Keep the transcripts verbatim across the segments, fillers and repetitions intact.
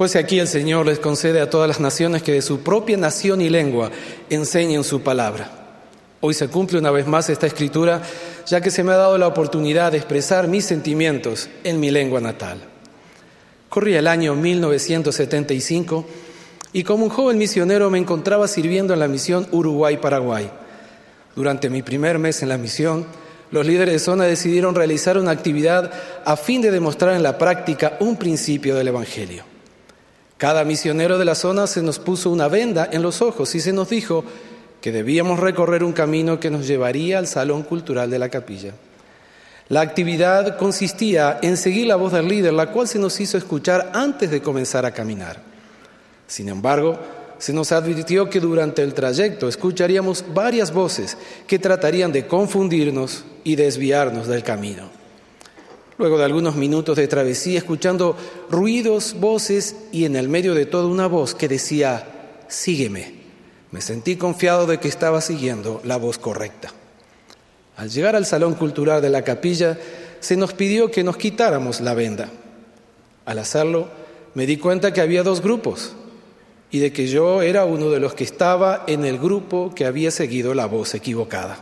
Pues aquí el Señor les concede a todas las naciones que de su propia nación y lengua enseñen su palabra. Hoy se cumple una vez más esta escritura, ya que se me ha dado la oportunidad de expresar mis sentimientos en mi lengua natal. Corría el año mil novecientos setenta y cinco y como un joven misionero me encontraba sirviendo en la misión Uruguay-Paraguay. Durante mi primer mes en la misión, los líderes de zona decidieron realizar una actividad a fin de demostrar en la práctica un principio del Evangelio. Cada misionero de la zona se nos puso una venda en los ojos y se nos dijo que debíamos recorrer un camino que nos llevaría al salón cultural de la capilla. La actividad consistía en seguir la voz del líder, la cual se nos hizo escuchar antes de comenzar a caminar. Sin embargo, se nos advirtió que durante el trayecto escucharíamos varias voces que tratarían de confundirnos y desviarnos del camino. Luego de algunos minutos de travesía, escuchando ruidos, voces y en el medio de todo una voz que decía, sígueme, me sentí confiado de que estaba siguiendo la voz correcta. Al llegar al salón cultural de la capilla, se nos pidió que nos quitáramos la venda. Al hacerlo, me di cuenta que había dos grupos y de que yo era uno de los que estaba en el grupo que había seguido la voz equivocada.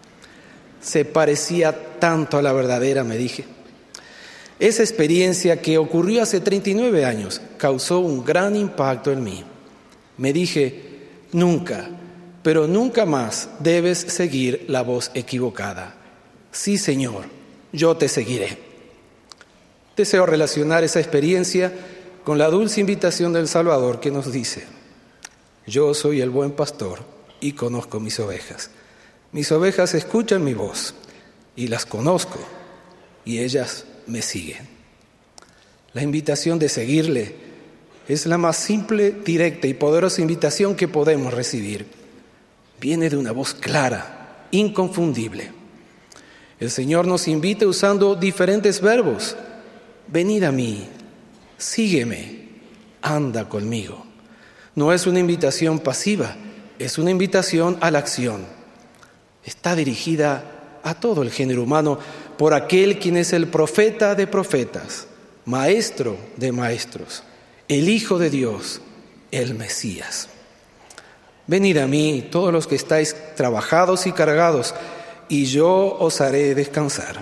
Se parecía tanto a la verdadera, me dije. Esa experiencia que ocurrió hace treinta y nueve años causó un gran impacto en mí. Me dije, nunca, pero nunca más debes seguir la voz equivocada. Sí, Señor, yo te seguiré. Deseo relacionar esa experiencia con la dulce invitación del Salvador que nos dice, yo soy el buen pastor y conozco mis ovejas. Mis ovejas escuchan mi voz y las conozco y ellas me siguen. La invitación de seguirle es la más simple, directa y poderosa invitación que podemos recibir. Viene de una voz clara, inconfundible. El Señor nos invita usando diferentes verbos. Venid a mí, sígueme, anda conmigo. No es una invitación pasiva, es una invitación a la acción. Está dirigida a todo el género humano por aquel quien es el profeta de profetas, maestro de maestros, el Hijo de Dios, el Mesías. Venid a mí, todos los que estáis trabajados y cargados, y yo os haré descansar.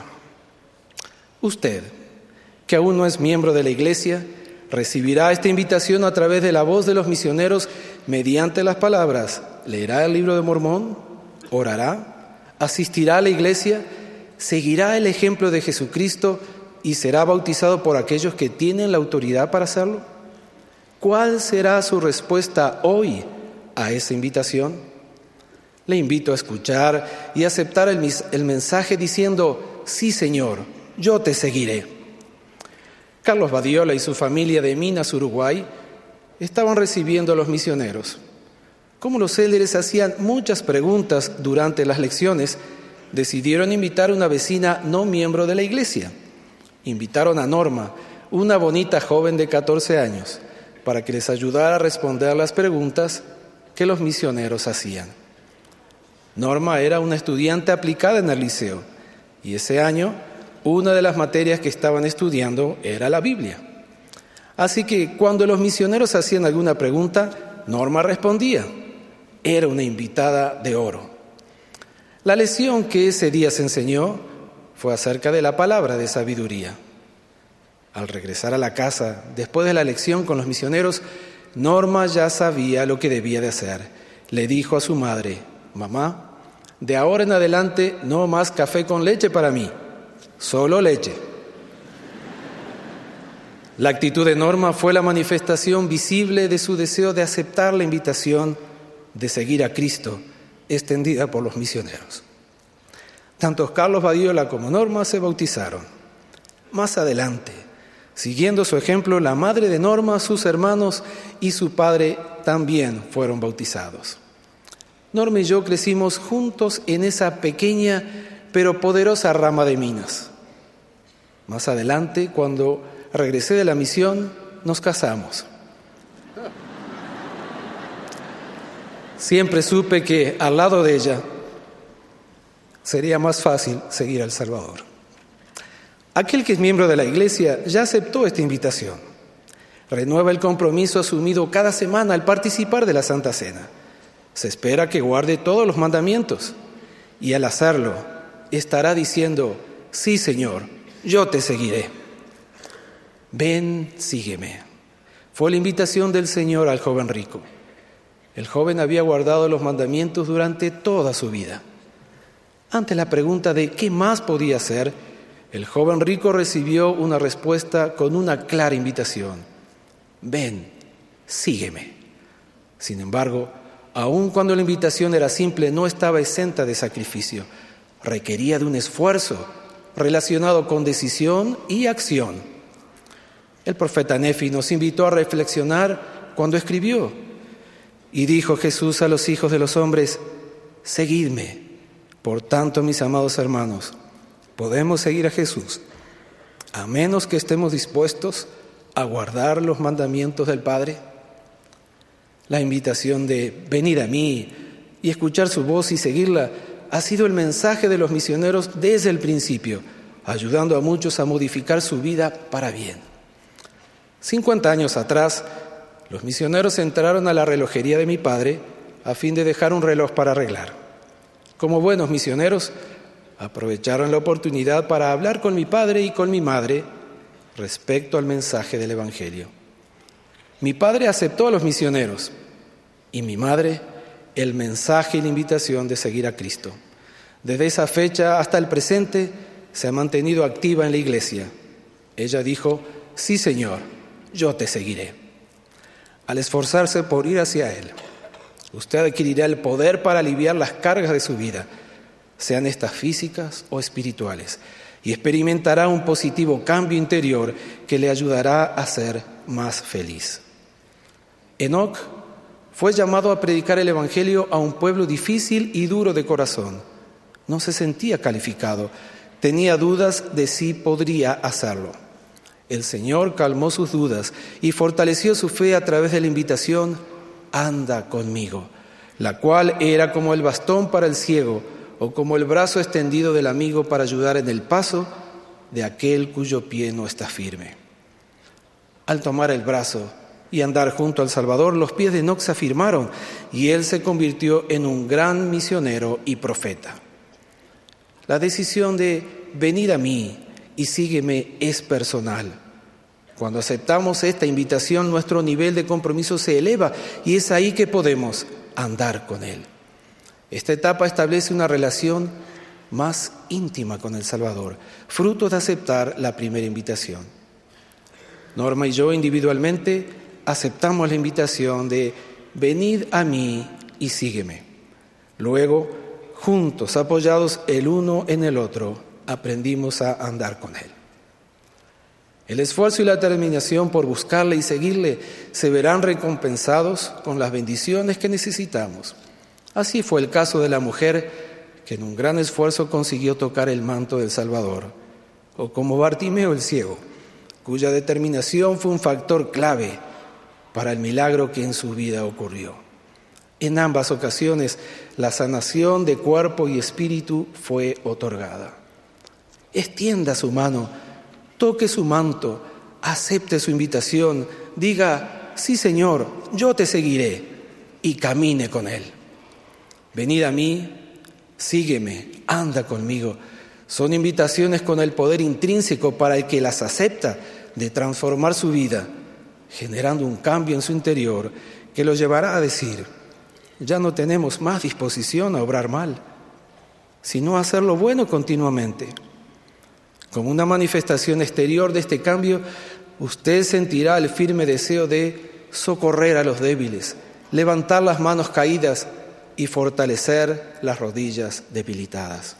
Usted, que aún no es miembro de la Iglesia, recibirá esta invitación a través de la voz de los misioneros mediante las palabras, leerá el libro de Mormón, orará, asistirá a la iglesia, seguirá el ejemplo de Jesucristo y será bautizado por aquellos que tienen la autoridad para hacerlo. ¿Cuál será su respuesta hoy a esa invitación? Le invito a escuchar y aceptar el, el mensaje diciendo, sí, Señor, yo te seguiré. Carlos Badiola y su familia de Minas, Uruguay, estaban recibiendo a los misioneros. Como los líderes hacían muchas preguntas durante las lecciones, decidieron invitar a una vecina no miembro de la iglesia. Invitaron a Norma, una bonita joven de catorce años, para que les ayudara a responder las preguntas que los misioneros hacían. Norma era una estudiante aplicada en el liceo y ese año una de las materias que estaban estudiando era la Biblia. Así que cuando los misioneros hacían alguna pregunta, Norma respondía. Era una invitada de oro. La lección que ese día se enseñó fue acerca de la palabra de sabiduría. Al regresar a la casa, después de la lección con los misioneros, Norma ya sabía lo que debía de hacer. Le dijo a su madre, mamá, de ahora en adelante no más café con leche para mí. Solo leche. La actitud de Norma fue la manifestación visible de su deseo de aceptar la invitación de seguir a Cristo, extendida por los misioneros. Tanto Carlos Badiola como Norma se bautizaron. Más adelante, siguiendo su ejemplo, la madre de Norma, sus hermanos y su padre también fueron bautizados. Norma y yo crecimos juntos en esa pequeña pero poderosa rama de Minas. Más adelante, cuando regresé de la misión, nos casamos. Siempre supe que al lado de ella sería más fácil seguir al Salvador. Aquel que es miembro de la iglesia ya aceptó esta invitación. Renueva el compromiso asumido cada semana al participar de la Santa Cena. Se espera que guarde todos los mandamientos y al hacerlo estará diciendo: sí, Señor, yo te seguiré. Ven, sígueme. Fue la invitación del Señor al joven rico. El joven había guardado los mandamientos durante toda su vida. Ante la pregunta de qué más podía hacer, el joven rico recibió una respuesta con una clara invitación: ven, sígueme. Sin embargo, aun cuando la invitación era simple, no estaba exenta de sacrificio. Requería de un esfuerzo relacionado con decisión y acción. El profeta Nefi nos invitó a reflexionar cuando escribió: y dijo Jesús a los hijos de los hombres: seguidme. Por tanto, mis amados hermanos, podemos seguir a Jesús a menos que estemos dispuestos a guardar los mandamientos del Padre. La invitación de venir a mí y escuchar su voz y seguirla ha sido el mensaje de los misioneros desde el principio, ayudando a muchos a modificar su vida para bien. cincuenta años atrás, los misioneros entraron a la relojería de mi padre a fin de dejar un reloj para arreglar. Como buenos misioneros, aprovecharon la oportunidad para hablar con mi padre y con mi madre respecto al mensaje del Evangelio. Mi padre aceptó a los misioneros y mi madre el mensaje y la invitación de seguir a Cristo. Desde esa fecha hasta el presente se ha mantenido activa en la iglesia. Ella dijo: sí, Señor, yo te seguiré. Al esforzarse por ir hacia Él, usted adquirirá el poder para aliviar las cargas de su vida, sean estas físicas o espirituales, y experimentará un positivo cambio interior que le ayudará a ser más feliz. Enoc fue llamado a predicar el Evangelio a un pueblo difícil y duro de corazón. No se sentía calificado, tenía dudas de si podría hacerlo. El Señor calmó sus dudas y fortaleció su fe a través de la invitación: anda conmigo, la cual era como el bastón para el ciego o como el brazo extendido del amigo para ayudar en el paso de aquel cuyo pie no está firme. Al tomar el brazo y andar junto al Salvador, los pies de Enoc se afirmaron y él se convirtió en un gran misionero y profeta. La decisión de venir a mí y sígueme es personal. Cuando aceptamos esta invitación, nuestro nivel de compromiso se eleva y es ahí que podemos andar con Él. Esta etapa establece una relación más íntima con el Salvador, fruto de aceptar la primera invitación. Norma y yo individualmente aceptamos la invitación de venid a mí y sígueme. Luego, juntos, apoyados el uno en el otro, aprendimos a andar con Él. El esfuerzo y la determinación por buscarle y seguirle se verán recompensados con las bendiciones que necesitamos. Así fue el caso de la mujer que en un gran esfuerzo consiguió tocar el manto del Salvador, o como Bartimeo el ciego, cuya determinación fue un factor clave para el milagro que en su vida ocurrió. En ambas ocasiones, la sanación de cuerpo y espíritu fue otorgada. Extienda su mano, toque su manto, acepte su invitación, diga: sí, Señor, yo te seguiré, y camine con Él. Venid a mí, sígueme, anda conmigo. Son invitaciones con el poder intrínseco para el que las acepta de transformar su vida, generando un cambio en su interior que lo llevará a decir: ya no tenemos más disposición a obrar mal, sino a hacer lo bueno continuamente. Como una manifestación exterior de este cambio, usted sentirá el firme deseo de socorrer a los débiles, levantar las manos caídas y fortalecer las rodillas debilitadas.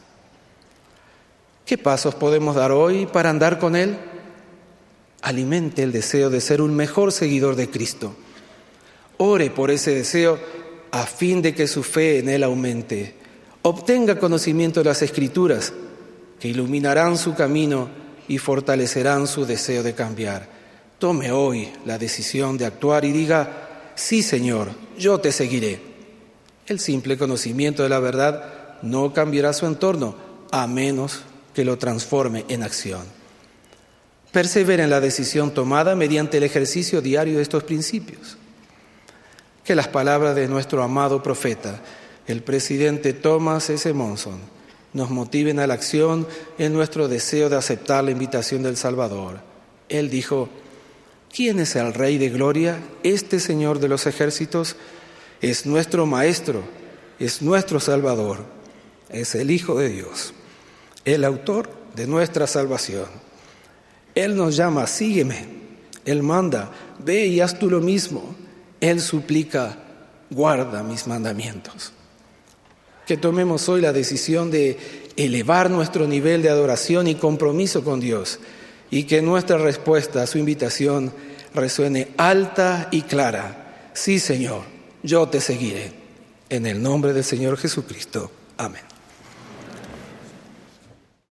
¿Qué pasos podemos dar hoy para andar con Él? Alimente el deseo de ser un mejor seguidor de Cristo. Ore por ese deseo a fin de que su fe en Él aumente. Obtenga conocimiento de las Escrituras, que iluminarán su camino y fortalecerán su deseo de cambiar. Tome hoy la decisión de actuar y diga: sí, Señor, yo te seguiré. El simple conocimiento de la verdad no cambiará su entorno, a menos que lo transforme en acción. persevera en la decisión tomada mediante el ejercicio diario de estos principios. Que las palabras de nuestro amado profeta, el presidente Thomas S. Monson, nos motiven a la acción en nuestro deseo de aceptar la invitación del Salvador. Él dijo: ¿quién es el Rey de Gloria? Este Señor de los ejércitos es nuestro Maestro, es nuestro Salvador, es el Hijo de Dios, el autor de nuestra salvación. Él nos llama: sígueme. Él manda: ve y haz tú lo mismo. Él suplica: guarda mis mandamientos. Que tomemos hoy la decisión de elevar nuestro nivel de adoración y compromiso con Dios, y que nuestra respuesta a su invitación resuene alta y clara: sí, Señor, yo te seguiré. En el nombre del Señor Jesucristo. Amén.